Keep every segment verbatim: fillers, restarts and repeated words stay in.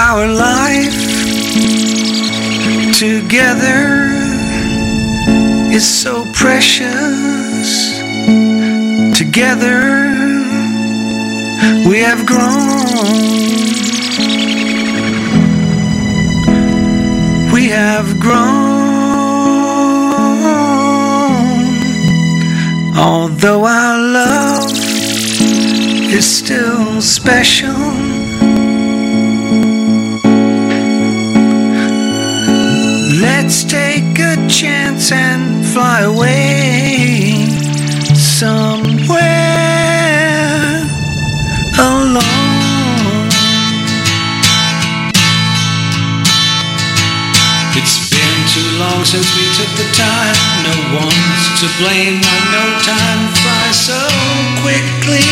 Our life together is so precious. Together we have grown. We have grown. Although our love is still special, let's take a chance and fly away somewhere alone. It's been too long since we took the time. No one's to blame. I know time flies so quickly.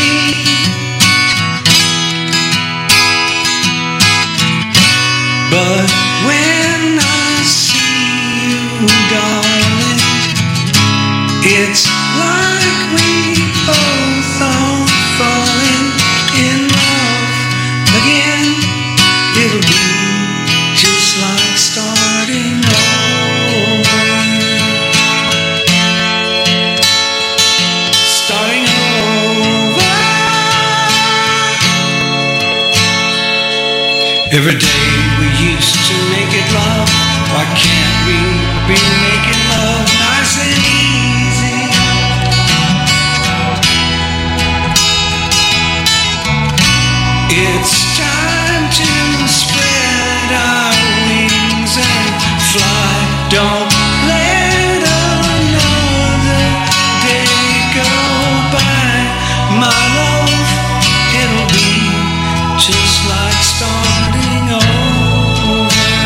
But when I see you, darling, it's like we both are falling in love again. It'll be just like starting over. Starting over. Every day we used to make it love. Why can't we be making love nice and easy? It's time to spread our wings and fly. Don't let another day go by. My love, it'll be just like starting over.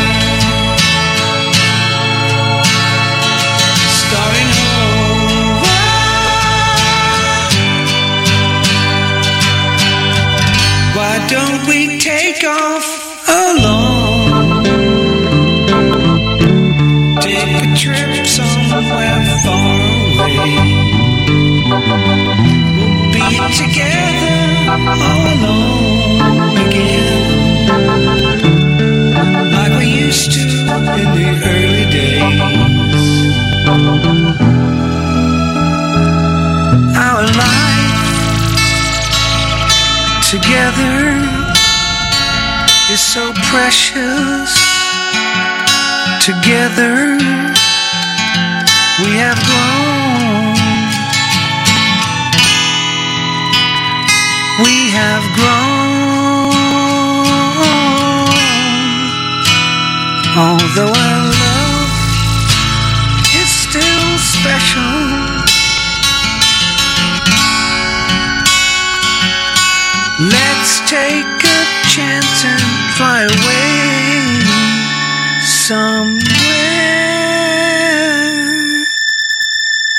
Starting over. Why don't we take off alone? Take a trip somewhere far away. We'll be together all alone again, like we used to in the early days. Our life together is so precious. Together we have grown. We have grown. Although our love is still special, let's take a chance and fly away somewhere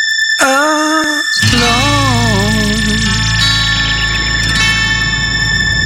alone.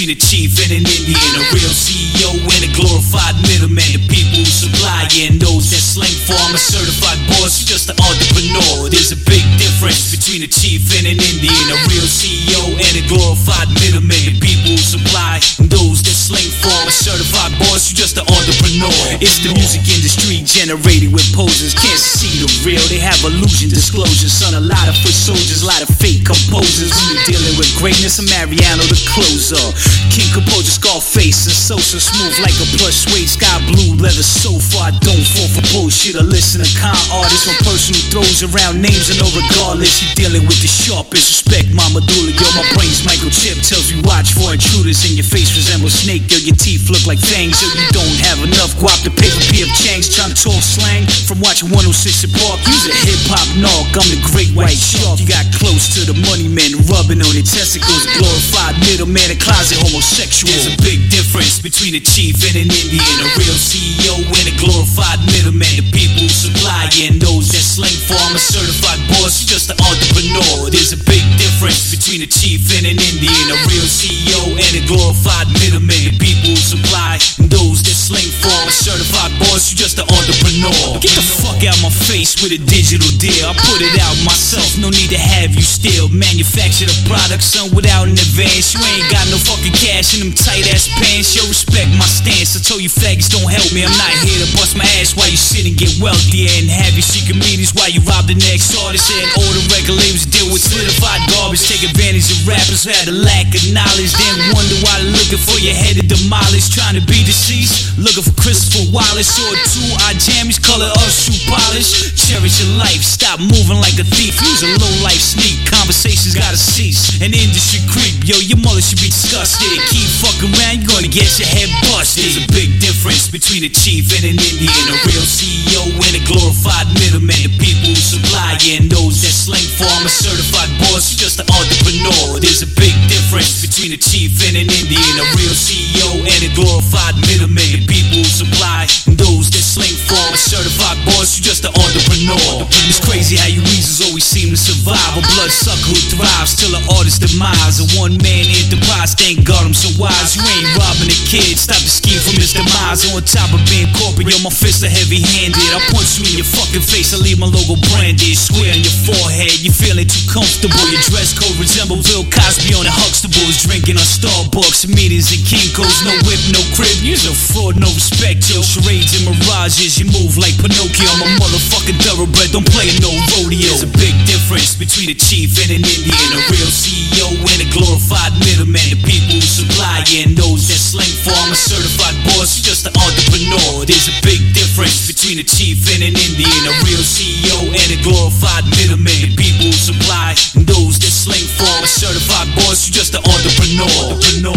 between a chief and an Indian, a real C E O and a glorified middleman. The people who supply and those that slang for. I'm a certified boss, just an entrepreneur. There's a big difference between a chief and an Indian, a real C E O and a glorified middleman. The people who supply and those that slang for. I'm a certified boss, you just an entrepreneur. It's the music industry generated with posers. Can't see the real, they have illusion disclosures. Son, a lot of foot soldiers, a lot of fake composers. When you're dealing with greatness, I'm Mariano the closer. King Composure, Scarface, and Sosa. Smooth like a plush suede, sky blue leather sofa. I don't fall for bullshit or listen to con artists. When personal throws around names and no regardless. You dealing with the sharpest respect, my medulla. Yo, my brain's microchip, tells me watch for intruders. And your face resembles snake, yo, your teeth look like fangs. Yo, you don't have enough guap to pay for P F Chang's. Trying to talk slang from watching one oh six at Park. You's a hip-hop narc, I'm the great white shark. You got close to the money man, rubbing on your testicles. Glorified middleman, a closet homosexual. There's a big difference between a chief and an Indian, a real C E O and a glorified middleman. The people who supply and those that slang for. I'm a certified boss, just an entrepreneur. There's a big difference between a chief and an Indian, a real C E O and a glorified middleman. The people who supply and those that slang for. I'm a certified boss, you just an entrepreneur. Get the fuck out my face with a digital deal. I put it out myself, no need to have you still manufacture the product, son, without an advance. You ain't got no fucking cash in them tight ass pants. Yo, respect my stance. I told you faggots don't help me. I'm not here to bust my ass while you sit and get wealthier and have your secret meetings while you rob the next artist. And all the record labels deal with solidified garbage. Take advantage of rappers who had a lack of knowledge. Then wonder why they're looking for your head to demolish. Trying to be deceased, looking for Christopher Wallace or two eye jammies, color of shoe polish. Cherish your life, stop moving like a thief. Use a low life sneak, conversations gotta cease. An industry creep, yo, your mother should be disgusted. Keep fucking around, you're gonna get your head busted. There's a big difference between a chief and an Indian, a real C E O and a glorified middleman. The people who supply and those that slang for. I'm a certified boss, just an entrepreneur. There's a big difference between a chief and an Indian, a real C E O and a glorified middleman. The people who supply and those that slang for. I'm a certified boss, you just an entrepreneur. It's crazy how you weasels always seem to survive. A bloodsucker who thrives till an artist's demise. A one-man enterprise, thank God I'm so wise. You ain't robbing a kid, stop the scheme from his demise. On top of being corporate, yo, my fists are heavy-handed. I punch you in your fucking face, I leave my logo branded. Square on your forehead, you feeling too comfortable. Your dress code resemble Bill Cosby on the Huxtables. Drinking on Starbucks, meetings and Kinko's. No whip, no crib, you's a fraud, no respect, yo. Charades and mirages, you move like Pinocchio. I'm a motherfucking thoroughbred, don't play no rodeo. There's a big difference between a chief and an Indian, a real C E O and a glorified middleman. The people who supply and those that slang for. I'm a certified boss, just an entrepreneur. There's a big difference between a chief and an Indian, a real C E O and a glorified middleman. The people who supply and those that slang for. I'm a certified boss, you just an entrepreneur. entrepreneur.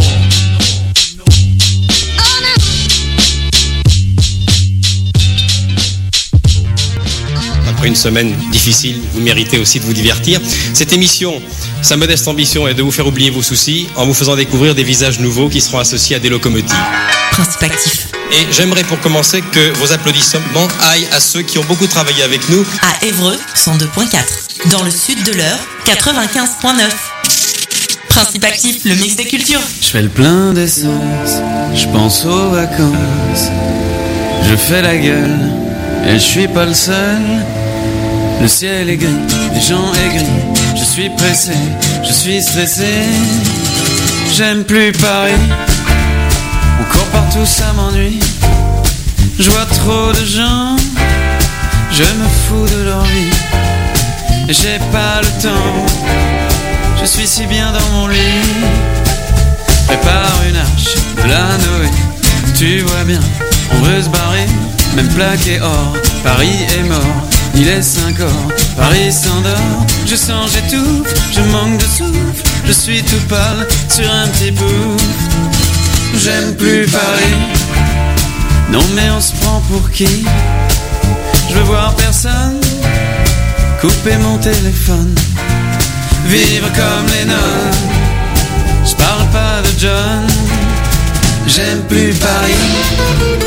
Après une semaine difficile, vous méritez aussi de vous divertir. Cette émission, sa modeste ambition est de vous faire oublier vos soucis en vous faisant découvrir des visages nouveaux qui seront associés à des locomotives. Principe actif. Et j'aimerais pour commencer que vos applaudissements aillent à ceux qui ont beaucoup travaillé avec nous. À Évreux, cent deux point quatre. Dans le sud de l'Eure, quatre-vingt-quinze point neuf. Principe actif, le mix des cultures. Je fais le plein d'essence, je pense aux vacances. Je fais la gueule, et je suis pas le seul. Le ciel est gris, les gens aigris. Je suis pressé, je suis stressé. J'aime plus Paris. On court partout, ça m'ennuie. Je vois trop de gens. Je me fous de leur vie. J'ai pas le temps. Je suis si bien dans mon lit. Prépare une arche de la Noé. Tu vois bien, on veut se barrer. Même plaqué or, Paris est mort. Il est cinq heures, Paris s'endort. Je sens, j'étouffe, je manque de souffle. Je suis tout pâle sur un petit bout. J'aime plus Paris. Non mais on se prend pour qui? Je veux voir personne. Couper mon téléphone. Vivre comme les nonnes. Je parle pas de John. J'aime plus Paris.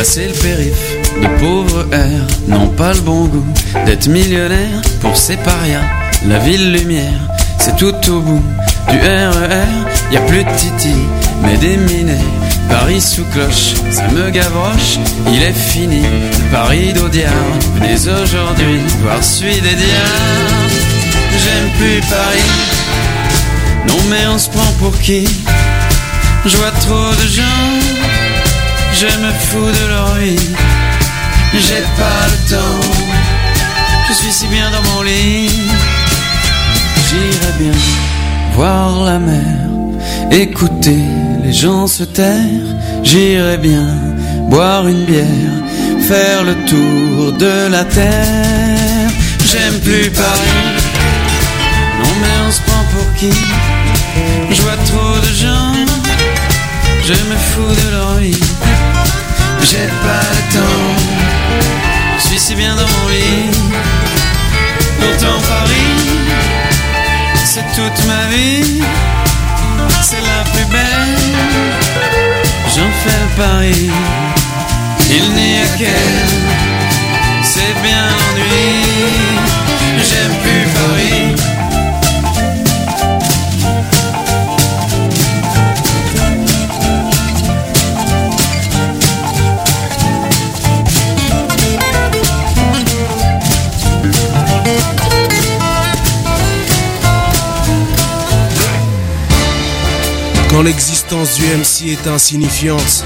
Passer le périph' de pauvres airs n'ont pas le bon goût d'être millionnaire pour ces parias. La ville lumière, c'est tout au bout du R E R. Y a plus de titi, mais des minets. Paris sous cloche, ça me gavroche. Il est fini, le Paris d'Audiard. Venez aujourd'hui voir celui des diards. J'aime plus Paris, non mais on se prend pour qui? Je vois trop de gens, je me fous de leur vie. J'ai pas le temps, je suis si bien dans mon lit. J'irais bien voir la mer, écouter les gens se taire. J'irais bien boire une bière, faire le tour de la terre. J'aime plus Paris, non mais on se prend pour qui? Je vois trop de gens, je me fous de leur vie. J'ai pas le temps, je suis si bien dans mon lit. Pourtant Paris, c'est toute ma vie, c'est la plus belle. J'en fais le pari, il n'y a qu'elle, c'est bien l'ennui. J'aime plus Paris. Quand l'existence du M C est insignifiante,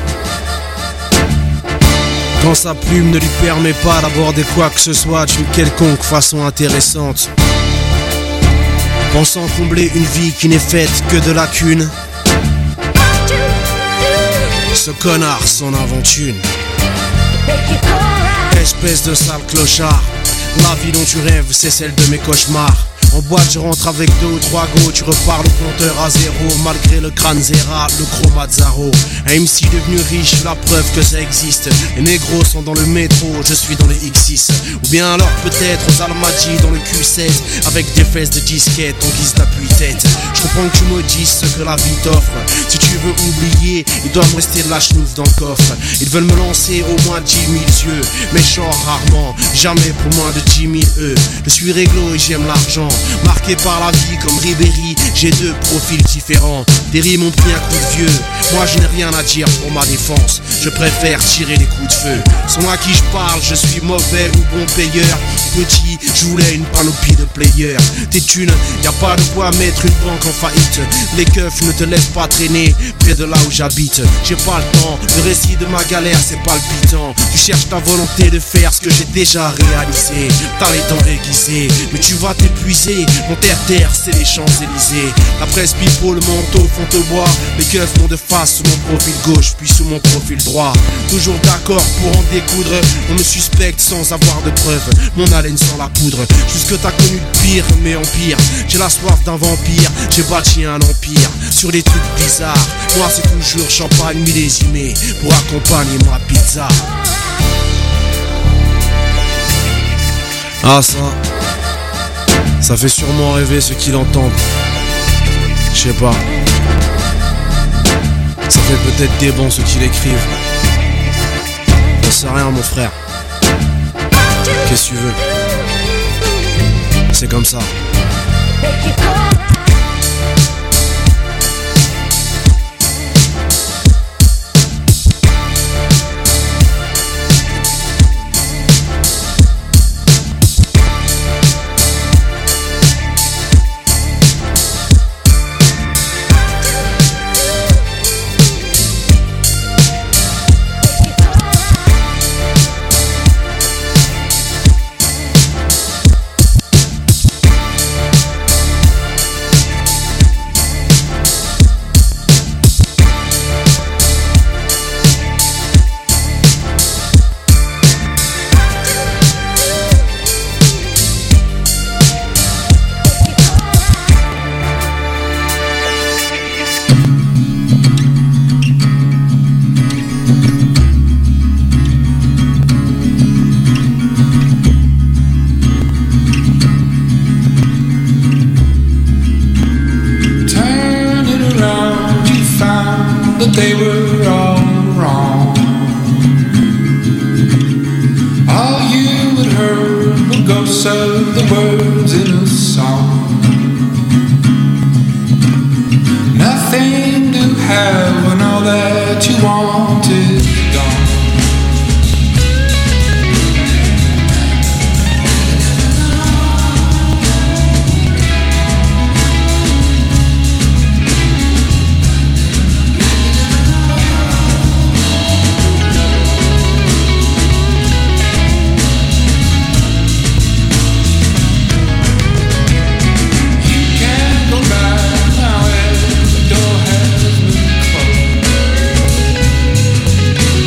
quand sa plume ne lui permet pas d'aborder quoi que ce soit d'une quelconque façon intéressante, pensant combler une vie qui n'est faite que de lacunes, ce connard s'en invente une. Espèce de sale clochard, la vie dont tu rêves c'est celle de mes cauchemars. En boîte je rentre avec deux ou trois go, tu repars le compteur à zéro. Malgré le crâne zéra, le chromazaro. Un M C devenu riche, la preuve que ça existe. Les négros sont dans le métro, je suis dans les X six. Ou bien alors peut-être aux Almadies dans le Q sept, avec des fesses de disquette en guise d'appui-tête. Je comprends que tu me dises ce que la vie t'offre. Si tu veux oublier, il doit me rester de la chenouf dans le coffre. Ils veulent me lancer au moins dix mille yeux, mais genre rarement, jamais pour moins de dix mille E. Je suis réglo et j'aime l'argent. Marqué par la vie comme Ribéry, j'ai deux profils différents. Des rimes ont pris un coup de vieux, moi je n'ai rien à dire pour ma défense. Je préfère tirer les coups de feu. Sans à qui je parle, je suis mauvais ou bon payeur. Petit, je voulais une panoplie de players. Tes thunes, y a pas de quoi mettre une banque en faillite. Les keufs ne te laissent pas traîner près de là où j'habite. J'ai pas le temps, le récit de ma galère c'est palpitant. Tu cherches ta volonté de faire ce que j'ai déjà réalisé. T'as les dents aiguisées, mais tu vas t'épuiser. Mon terre-terre c'est les Champs-Élysées. La presse pipo, le manteau font te boire. Les keufs m'ont de face sous mon profil gauche puis sous mon profil droit. Toujours d'accord pour en découdre. On me suspecte sans avoir de preuves. Mon haleine sans la poudre. Jusque t'as connu le pire mais en pire. J'ai la soif d'un vampire. J'ai bâti un empire sur des trucs bizarres. Moi c'est toujours champagne millésimé pour accompagner ma pizza. Ah ça Ça fait sûrement rêver ceux qui l'entendent. Je sais pas. Ça fait peut-être des bons ceux qui l'écrivent. J'en sais rien mon frère. Qu'est-ce que tu veux? C'est comme ça. They were all wrong. ghosts of the words in a song. Nothing to have when all that you want is gone. Thank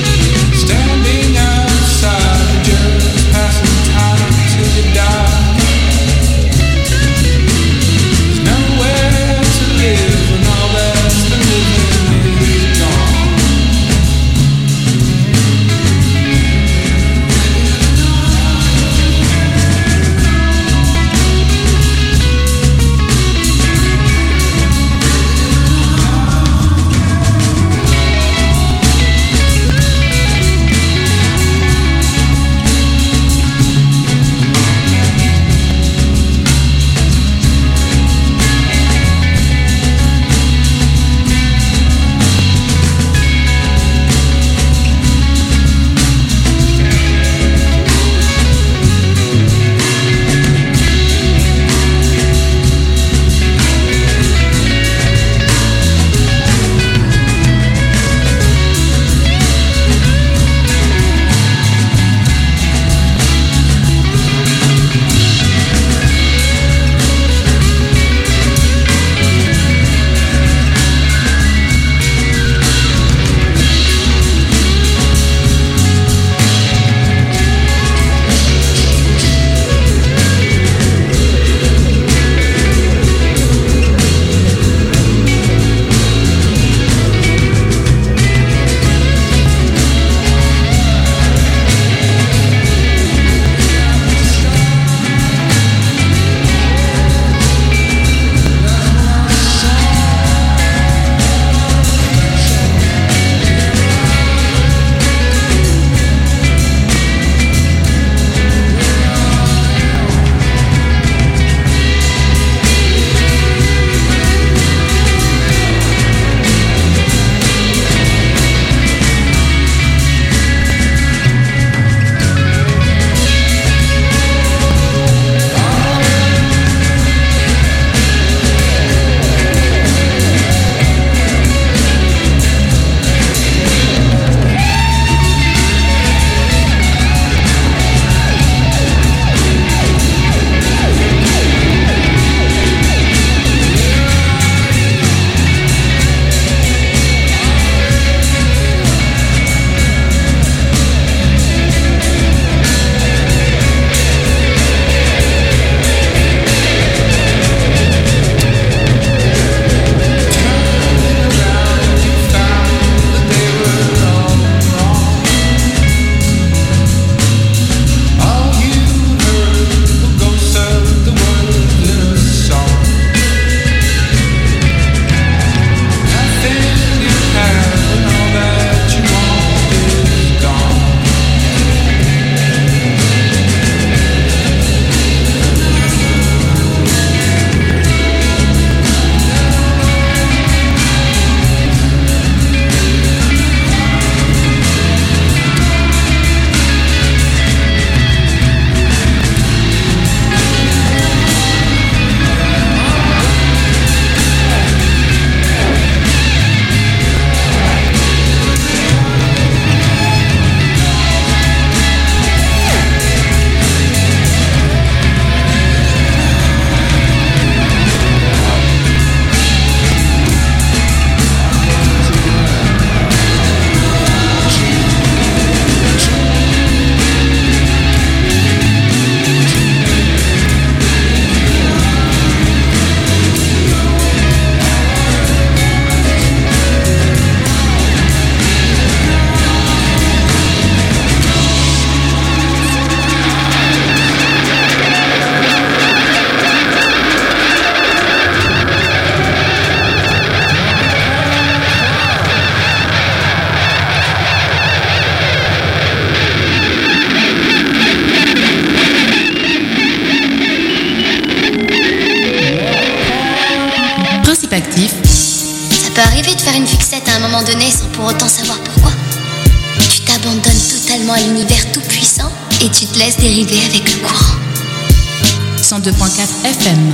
arrivé de faire une fixette à un moment donné sans pour autant savoir pourquoi. Tu t'abandonnes totalement à l'univers tout puissant et tu te laisses dériver avec le courant. cent deux point quatre F M.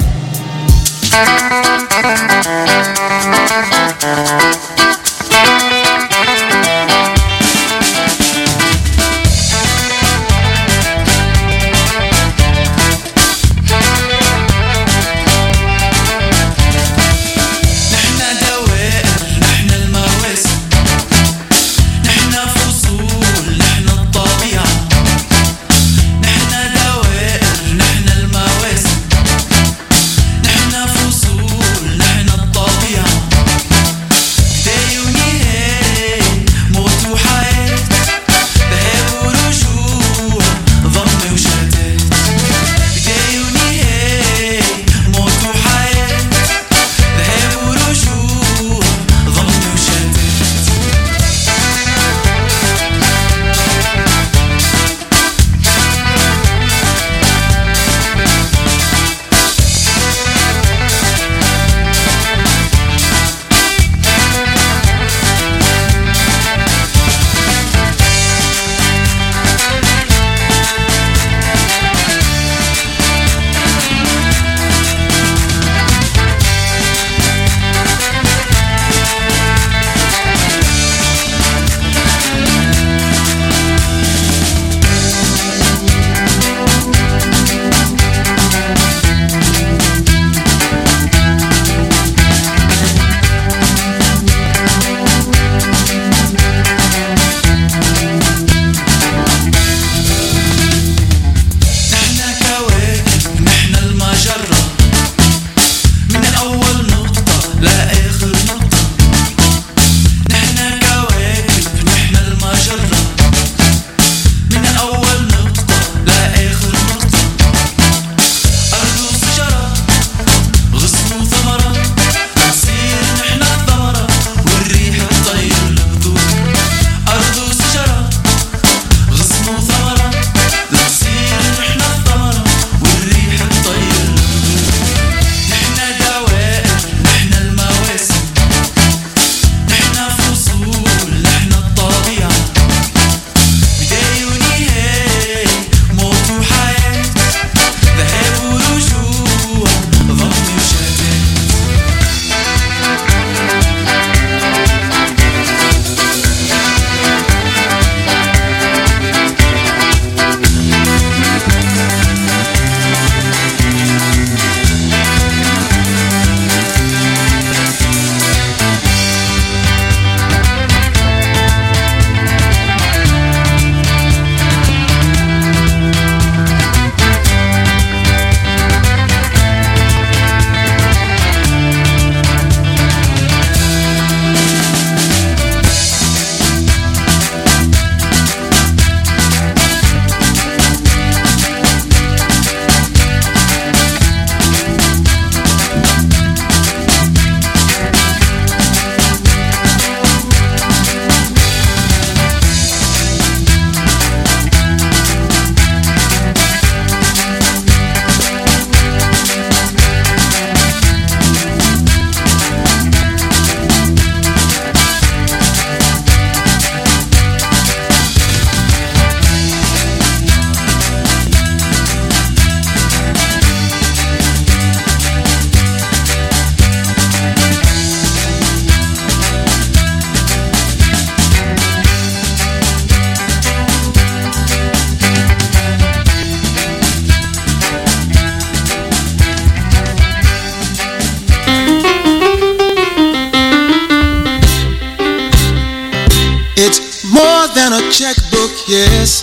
Checkbook, yes,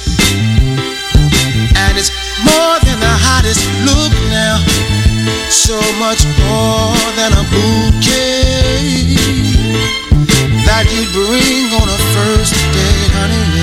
and it's more than the hottest look now, so much more than a bouquet that you bring on a first date, honey.